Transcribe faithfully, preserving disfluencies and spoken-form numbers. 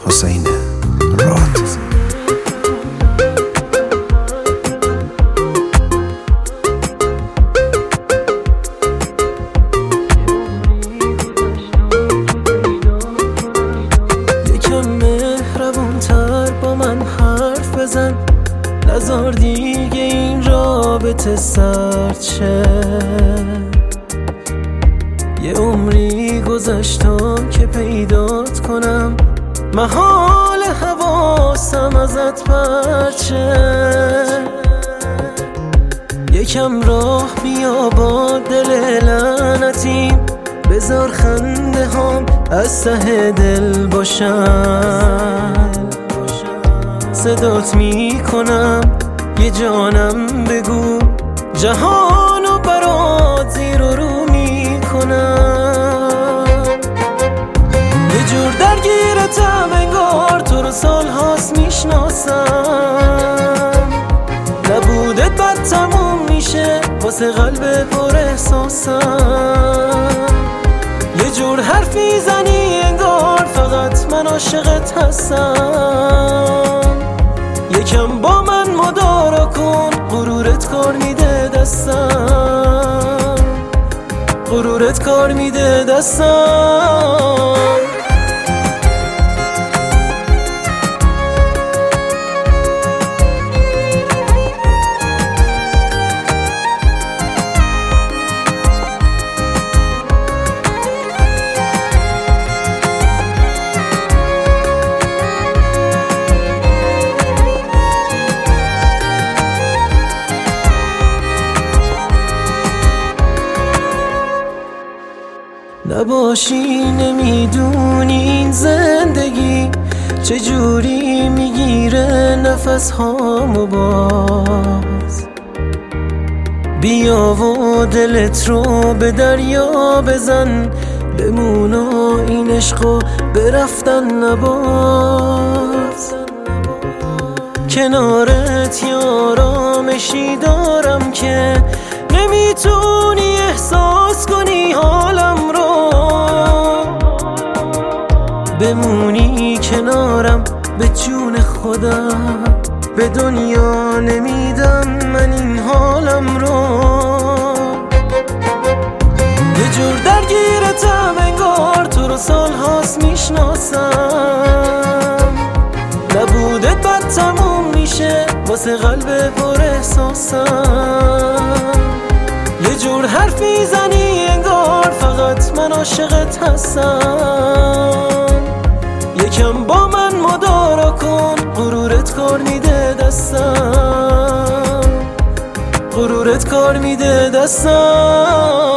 حسین راد. یکم مهربونتر با من حرف بزن، نذار دیگه این رابطه سرد شه. یه عمری گذشتم که پیدات کنم، محال حواسم ازت پرت شه. یکم راه بیا با دل لعنتیم، بذار خنده هام از ته دل باشن. صدات میکنم یه جانم، بگو جهانو برات زیر و رو میکنم. یه جور درگیرتم انگار تو رو سال هاست میشناسم. نبودت بد تموم میشه واسه قلب پر احساسم. یه جور حرفی زنی انگار فقط من عاشقت هستم. یکم با من مدارا کن، غرورت کار میده دستم، غرورت کار میده دستم. نباشی نمیدونی این زندگی چجوری میگیره نفس هامو باز. بیا و دلت رو به دریا بزن، بمون و این عشقو به رفتن نباز. کنارت یه آرامشی دارم که نمیتونی احساس کنی حالم رو. بمونی کنارم به جون خودم، به دنیا نمیدم من این حالم رو. یه جور درگیرتم انگار تو رو سال هاست میشناسم. نبودت بد تموم میشه واسه قلب پر احساسم. یه جور حرفی زنی انگار فقط من عاشقت هستم. یکم با من مدارا کن، غرورت کار میده دستم، غرورت کار میده دستم.